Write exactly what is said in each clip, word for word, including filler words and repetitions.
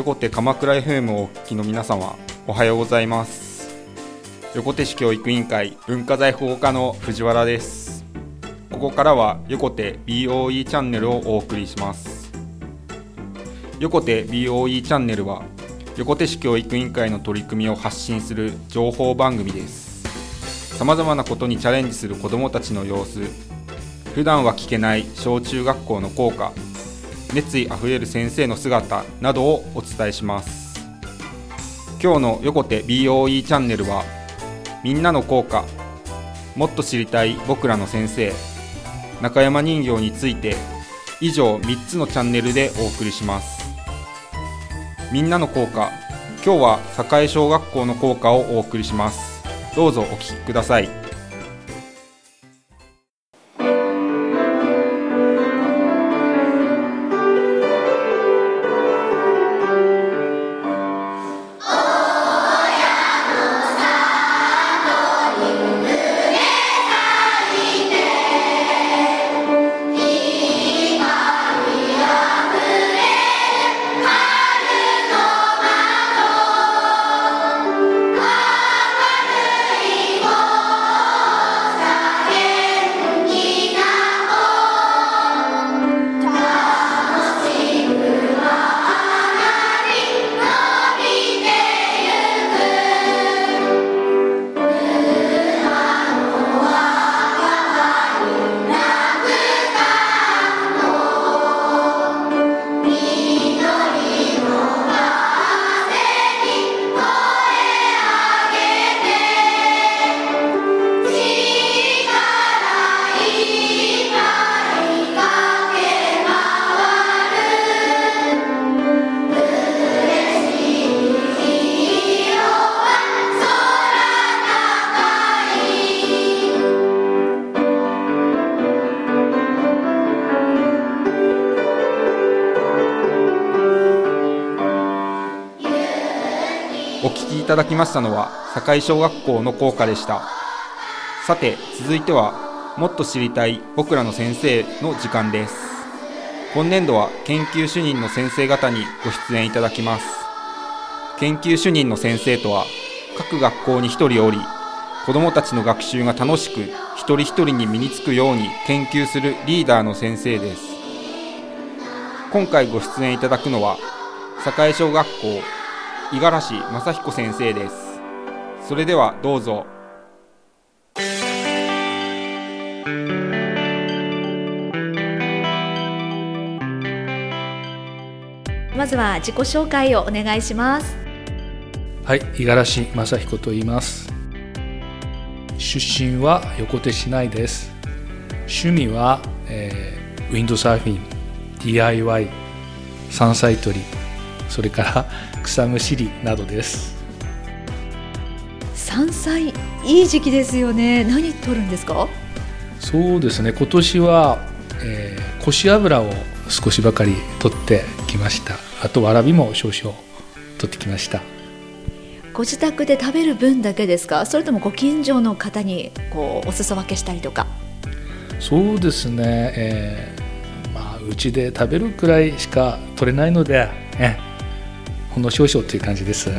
横手鎌倉 エフエム をお聞きの皆様、おはようございます。横手市教育委員会文化財保護課の藤原です。ここからは横手 ビーオーイー チャンネルをお送りします。横手 ビーオーイー チャンネルは横手市教育委員会の取り組みを発信する情報番組です。さまざまなことにチャレンジする子どもたちの様子、普段は聞けない小中学校の校歌、熱意あふれる先生の姿などをお伝えします。今日の横手 ビーオーイー チャンネルは、みんなの校歌、もっと知りたい僕らの先生、中山人形について、以上みっつのチャンネルでお送りします。みんなの校歌、今日は栄小学校の校歌をお送りします。どうぞお聞きください。お聞きいただきましたのは栄小学校の校歌でした。さて、続いてはもっと知りたい僕らの先生の時間です。今年度は研究主任の先生方にご出演いただきます。研究主任の先生とは、各学校に一人おり、子どもたちの学習が楽しく一人一人に身につくように研究するリーダーの先生です。今回ご出演いただくのは栄小学校五十嵐正彦先生です。それではどうぞ。 まずは自己紹介をお願いします。 はい、五十嵐正彦と言います。出身は横手市内です。趣味は、えー、ウィンドサーフィン、ディーアイワイ、山菜採り、それから草むしりなどです。 山菜、いい時期ですよね。何取るんですか？ そうですね、今年は、えー、腰油を少しばかり取ってきました。あとわらびも少々取ってきました。 ご自宅で食べる分だけですか？それともご近所の方にこうお裾分けしたりとか？ そうですね、えーまあ、うちで食べるくらいしか取れないので、えほんの少々という感じです。はい。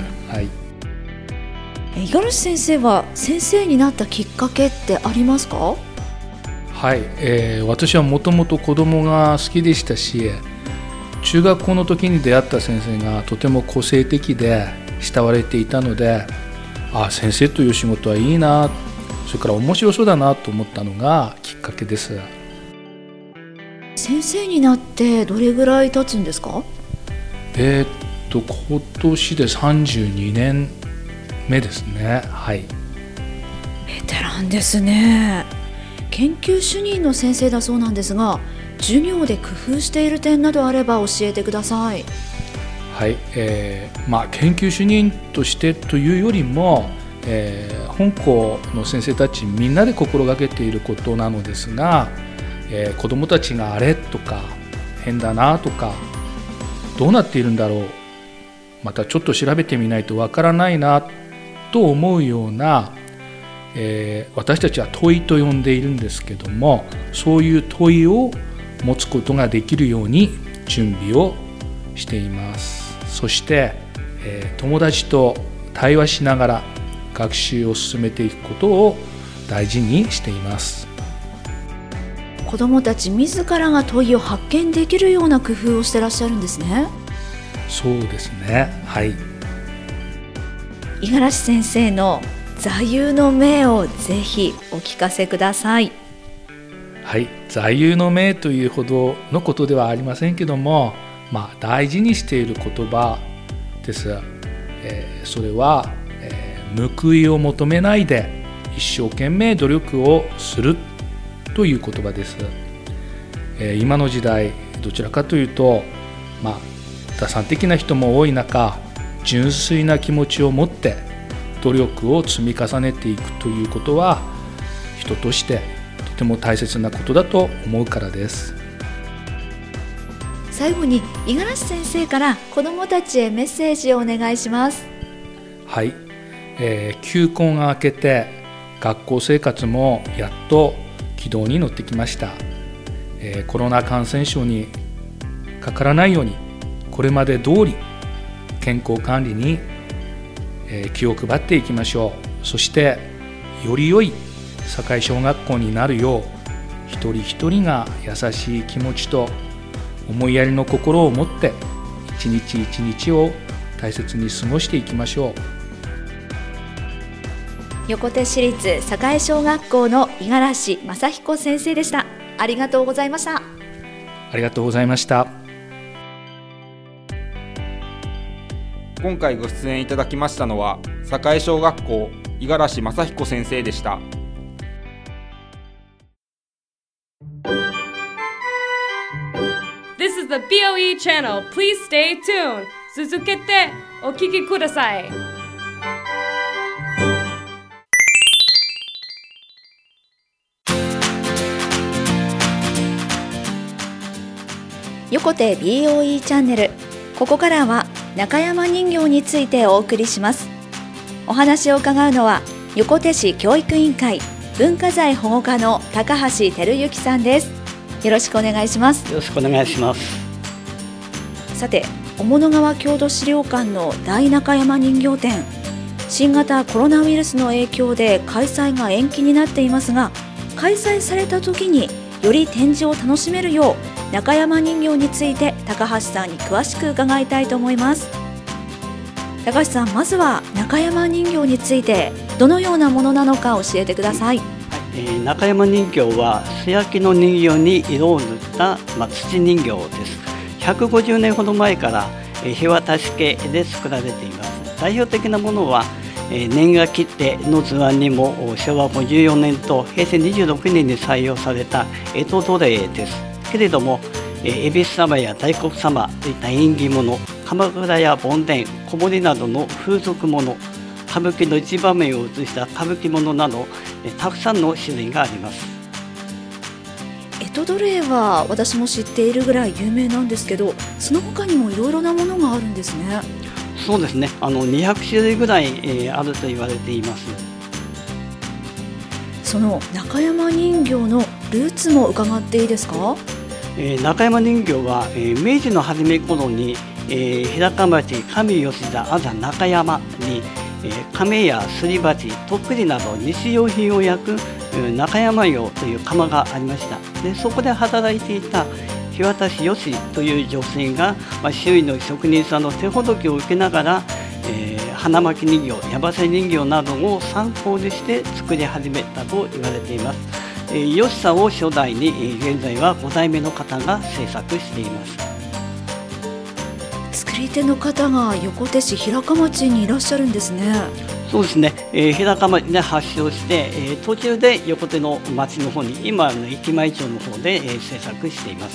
五十嵐先生は先生になったきっかけってありますか？ はい、えー、私はもともと子供が好きでしたし、中学校の時に出会った先生がとても個性的で慕われていたので、あ、先生という仕事はいいな、それから面白そうだなと思ったのがきっかけです。 先生になってどれぐらい経つんですか？ えー、っと今年でさんじゅうにねんめですね。はい。 ベテランですね。研究主任の先生だそうなんですが、授業で工夫している点などあれば教えてください。 はい、えーまあ、研究主任としてというよりも、えー、本校の先生たちみんなで心がけていることなのですが、えー、子どもたちがあれとか変だなとかどうなっているんだろう、またちょっと調べてみないとわからないなと思うような、えー、私たちは問いと呼んでいるんですけども、そういう問いを持つことができるように準備をしています。 そして、えー、友達と対話しながら学習を進めていくことを大事にしています。 子どもたち自らが問いを発見できるような工夫をしてらっしゃるんですね。 そうですね。はい。 五十嵐先生の座右の銘をぜひお聞かせください。 はい、座右の銘というほどのことではありませんけども、まあ、大事にしている言葉です。えー、それは、えー、報いを求めないで一生懸命努力をするという言葉です。えー、今の時代どちらかというと、まあ、打算的な人も多い中、純粋な気持ちを持って努力を積み重ねていくということは人としてとても大切なことだと思うからです。 最後に五十嵐先生から子どもたちへメッセージをお願いします。 はい、えー、休校が明けて学校生活もやっと軌道に乗ってきました。えー、コロナ感染症にかからないようにこれまで通り健康管理に気を配っていきましょう。そしてより良い境小学校になるよう一人一人が優しい気持ちと思いやりの心を持って一日一日を大切に過ごしていきましょう。 横手市立境小学校の五十嵐正彦先生でした。ありがとうございました。 ありがとうございました。 今回ご出演いただきましたのは境小学校五十嵐正彦先生でした。 This is the ビーオーイー channel. Please stay tuned. 続けてお聞きください。 横手 ビーオーイー チャンネル。ここからは中山人形についてお送りします。お話を伺うのは横手市教育委員会文化財保護課の高橋照之さんです。よろしくお願いします。 よろしくお願いします。 さて、雄物川郷土資料館の大中山人形展、新型コロナウイルスの影響で開催が延期になっていますが、開催された時により展示を楽しめるよう中山人形について高橋さんに詳しく伺いたいと思います。高橋さん、まずは中山人形についてどのようなものなのか教えてください。 えー、中山人形は素焼きの人形に色を塗った、まあ、土人形です。ひゃくごじゅうねんほど前から、えー、日渡し家で作られています。代表的なものは、えー、年賀切手の図案にもしょわごじゅうよねんとへいせいにじゅうろくねんに採用された干支土鈴ですけれども、えー、恵比寿様や大黒様といった縁起物、鎌倉や梵天、小堀などの風俗物、歌舞伎の一場面を映した歌舞伎物など、えー、たくさんの種類があります。 干支土鈴は私も知っているぐらい有名なんですけど、その他にもいろいろなものがあるんですね。 そうですね、あのにひゃくしゅるいぐらい、えー、あると言われています。 その中山人形のルーツも伺っていいですか？ えー、中山人形は、えー、明治の初め頃に、えー、日高町上吉田あざ中山に、えー、亀やすり鉢、とっくりなど日用品を焼く、えー、中山窯という窯がありました。でそこで働いていた日渡よしという女性が、まあ、周囲の職人さんの手ほどきを受けながら、えー、花巻人形、矢橋人形などを参考にして作り始めたと言われています。えー、吉さを初代に、えー、現在はごだいめの方が制作しています。 作り手の方が横手市平鹿町にいらっしゃるんですね。 そうですね、えー、日高町で発祥して、えー、途中で横手の町の方に今の駅前町の方で、えー、制作しています。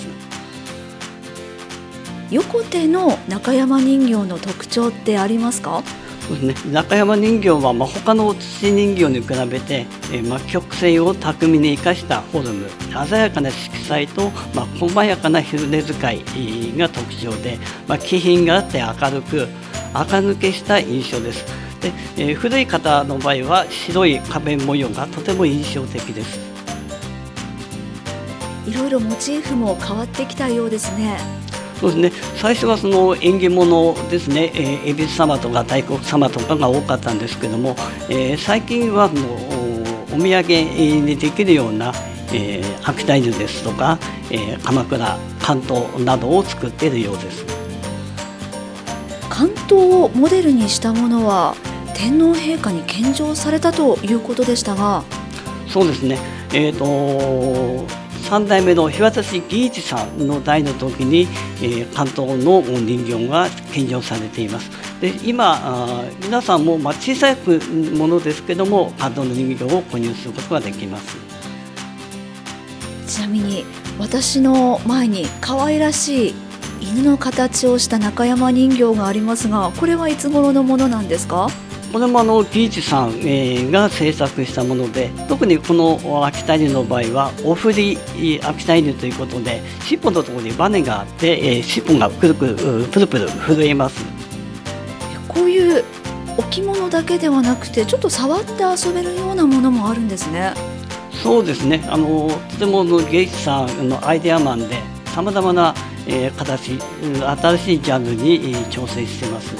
横手の中山人形の特徴ってありますか？ そうですね、中山人形は、まあ、他の土人形に比べて、えーまあ、曲線を巧みに生かしたフォルム、鮮やかな色彩と、まあ、細やかな筆使いが特徴で、まあ、気品があって明るく垢抜けした印象です。で、えー、古い方の場合は白い花弁模様がとても印象的です。 いろいろモチーフも変わってきたようですね。 そうですね、最初はその縁起物ですね、えー、恵比寿様とか大黒様とかが多かったんですけども、えー、最近はのお土産にできるような、えー、秋田犬ですとか、えー、鎌倉、関東などを作っているようです。 関東をモデルにしたものは天皇陛下に献上されたということでしたが。 そうですね、えーとさん代目の日渡義一さんの代の時に、えー、関東の人形が献上されています。で今あ皆さんも、まあ、小さいものですけども関東の人形を購入することができます。 ちなみに私の前に可愛らしい犬の形をした中山人形がありますが、これはいつ頃のものなんですか？ これもあの義一さん、えー、が制作したもので、特にこの秋田犬の場合はお振り秋田犬ということで、尻尾のところにバネがあって、えー、尻尾がくるくるプルプル震えます。 こういう置物だけではなくて、ちょっと触って遊べるようなものもあるんですね。 そうですね、あのとても義一さんのアイデアマンで、さまざまな、えー、形、新しいジャンルに、えー、挑戦しています。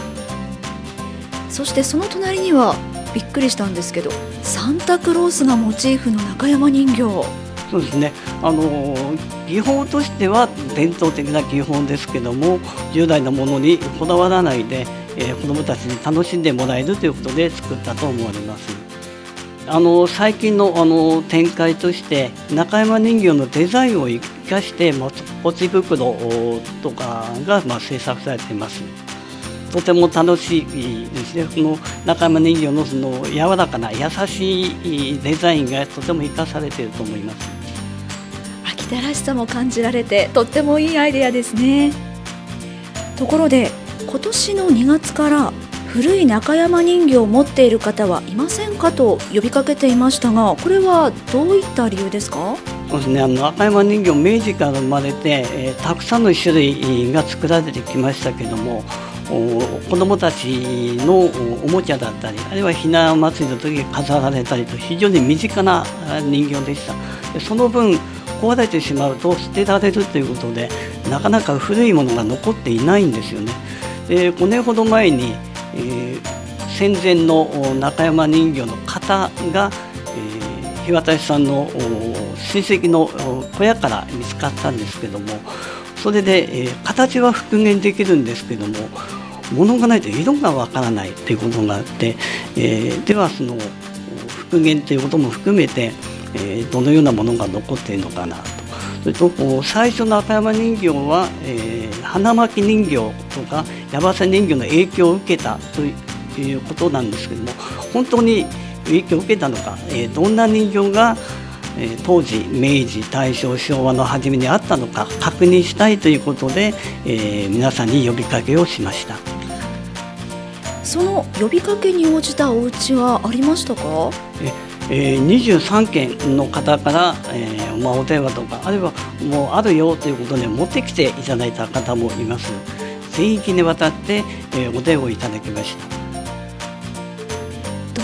そしてその隣にはびっくりしたんですけど、サンタクロースがモチーフの中山人形。 そうですね、あの技法としては伝統的な技法ですけども、従来のものにこだわらないで、えー、子どもたちに楽しんでもらえるということで作ったと思われます。あの最近の、あの展開として中山人形のデザインを生かしてポチ袋とかが、まあ、制作されています。とても楽しいですね。この中山人形のその柔らかな優しいデザインがとても生かされていると思います。 秋田らしさも感じられて、とってもいいアイデアですね。ところで今年のにがつから古い中山人形を持っている方はいませんかと呼びかけていましたが、これはどういった理由ですか？ そうですね、あの中山人形明治から生まれて、えー、たくさんの種類が作られてきましたけども、子どもたちのおもちゃだったり、あるいはひな祭りの時に飾られたりと非常に身近な人形でした。でその分壊れてしまうと捨てられるということで、なかなか古いものが残っていないんですよね。でごねんほど前に、えー、戦前の中山人形の型が、えー、日渡さんの親戚の小屋から見つかったんですけども、それで、えー、形は復元できるんですけども、物がないと色がわからないということがあって、えー、ではその復元ということも含めて、えー、どのようなものが残っているのかなと。それと最初の中山人形は、えー、花巻人形とか八幡人形の影響を受けたということなんですけども、本当に影響を受けたのか、えー、どんな人形がえー、当時明治大正昭和の初めにあったのか確認したいということで、えー、皆さんに呼びかけをしました。 その呼びかけに応じたお家はありましたか？ ええー、にじゅうさんけんの方から、えーまあ、お電話とか、あるいはもうあるよということで持ってきていただいた方もいます。全域にわたって、えー、お電話をいただきました。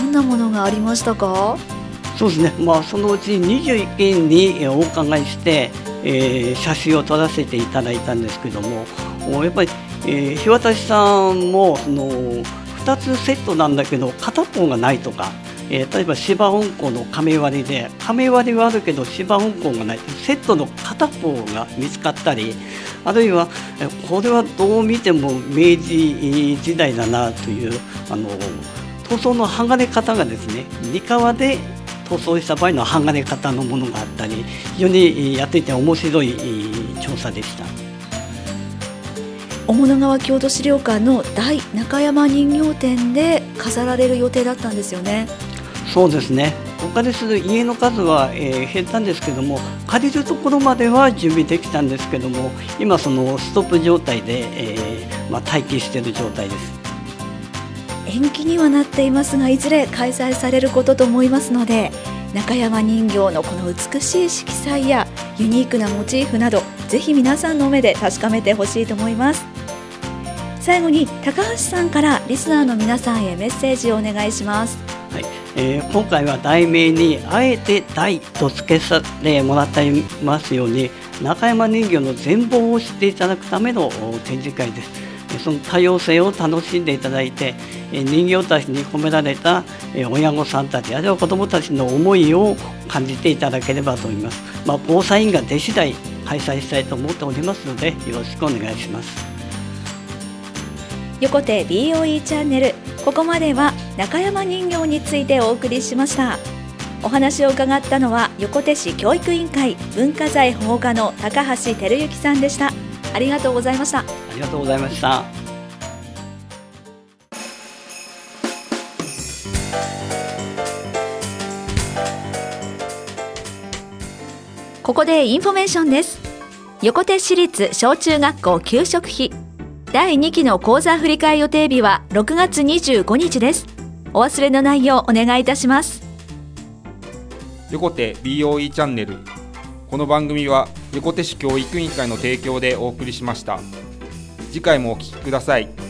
どんなものがありましたか？ そうですね、まあ、そのうちにじゅういっけんにお伺いして、えー、写真を撮らせていただいたんですけども、やっぱり、えー、日渡さんもそのふたつセットなんだけど片方がないとか、えー、例えば芝本校の亀割りで亀割りはあるけど芝本校がない、セットの片方が見つかったり、あるいはこれはどう見ても明治時代だなというあの塗装の剥がれ方がですね、に革で塗装した場合の剥がれ方のものがあったり、非常にやっていて面白い調査でした。 雄物川郷土資料館の大中山人形展で飾られる予定だったんですよね。 そうですね、お借りする家の数は、えー、減ったんですけども、借りるところまでは準備できたんですけども、今そのストップ状態で、えーまあ、待機している状態です。 延期にはなっていますが、いずれ開催されることと思いますので、中山人形のこの美しい色彩やユニークなモチーフなど、ぜひ皆さんの目で確かめてほしいと思います。最後に高橋さんからリスナーの皆さんへメッセージをお願いします。 はい、 えー、今回は題名にあえて大と付けさせてもらっていますように、中山人形の全貌を知っていただくための展示会です。その多様性を楽しんでいただいて、人形たちに込められた親御さんたち、あるいは子どもたちの思いを感じていただければと思います。まあ、防災員が出次第開催したいと思っておりますので、よろしくお願いします。 横手 ビーオーイー チャンネル、ここまでは中山人形についてお送りしました。お話を伺ったのは横手市教育委員会文化財保護課の高橋照之さんでした。ありがとうございました。 ありがとうございました。 ここでインフォメーションです。横手市立小中学校給食費だいにきの講座振替予定日はろくがつにじゅうごにちです。お忘れのないようお願いいたします。 横手 ビーオーイー チャンネル、この番組は横手市教育委員会の提供でお送りしました。次回もお聞きください。